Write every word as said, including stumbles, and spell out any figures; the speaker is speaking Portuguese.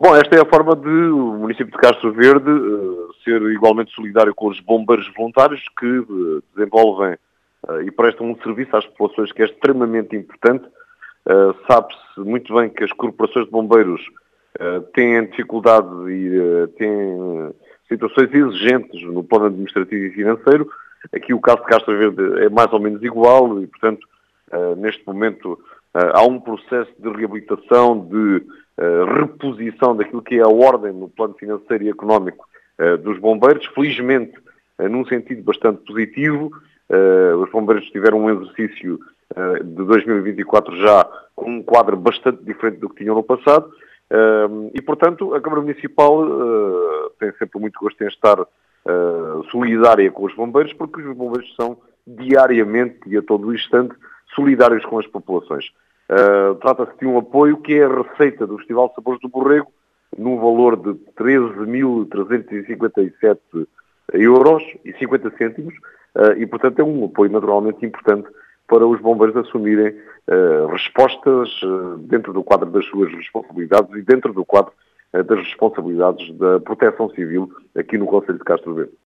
Bom, esta é a forma de o município de Castro Verde uh, ser igualmente solidário com os bombeiros voluntários que uh, desenvolvem uh, e prestam um serviço às populações que é extremamente importante. Uh, sabe-se muito bem que as corporações de bombeiros uh, têm dificuldade e uh, têm situações exigentes no plano administrativo e financeiro. Aqui o caso de Castro Verde é mais ou menos igual e, portanto, uh, neste momento uh, há um processo de reabilitação, de Uh, reposição daquilo que é a ordem no plano financeiro e económico uh, dos bombeiros, felizmente uh, num sentido bastante positivo. Uh, os bombeiros tiveram um exercício uh, de dois mil e vinte e quatro já com um quadro bastante diferente do que tinham no passado uh, e, portanto, a Câmara Municipal uh, tem sempre muito gosto em estar uh, solidária com os bombeiros, porque os bombeiros são diariamente e a todo o instante solidários com as populações. Uh, Trata-se de um apoio que é a receita do Festival de Sabores do Borrego, num valor de treze mil trezentos e cinquenta e sete euros e cinquenta cêntimos, uh, e, portanto, é um apoio naturalmente importante para os bombeiros assumirem uh, respostas uh, dentro do quadro das suas responsabilidades e dentro do quadro uh, das responsabilidades da Proteção Civil aqui no Concelho de Castro Verde.